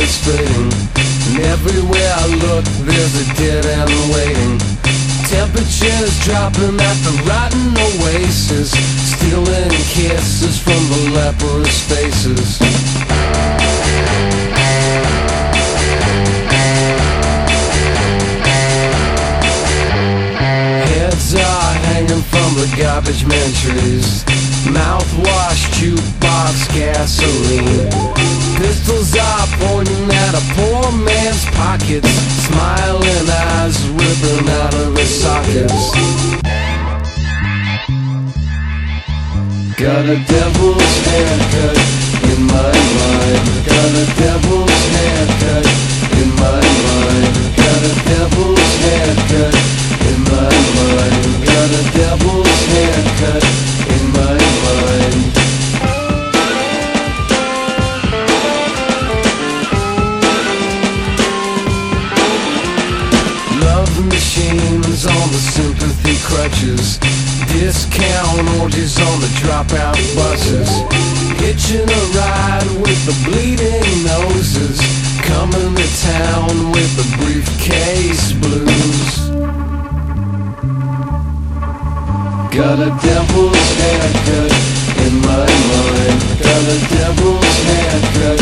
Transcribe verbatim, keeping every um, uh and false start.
is fading, and everywhere I look there's a dead end waiting. Temperatures dropping at the rotten oasis, stealing kisses from the leprous faces. Heads are hanging from the garbage man trees, mouthwash, jukebox, gasoline. Pistols are pointing at a poor man's pockets, smiling eyes ripping out of his sockets. Got a devil's haircut in my mind. Got a devil's haircut in my mind. Got a devil's haircut in my mind. Got a devil's haircut in my mind. Machines on the sympathy crutches, discount orgies on the dropout buses, hitching a ride with the bleeding noses, coming to town with the briefcase blues. Got a devil's haircut in my mind. Got a devil's haircut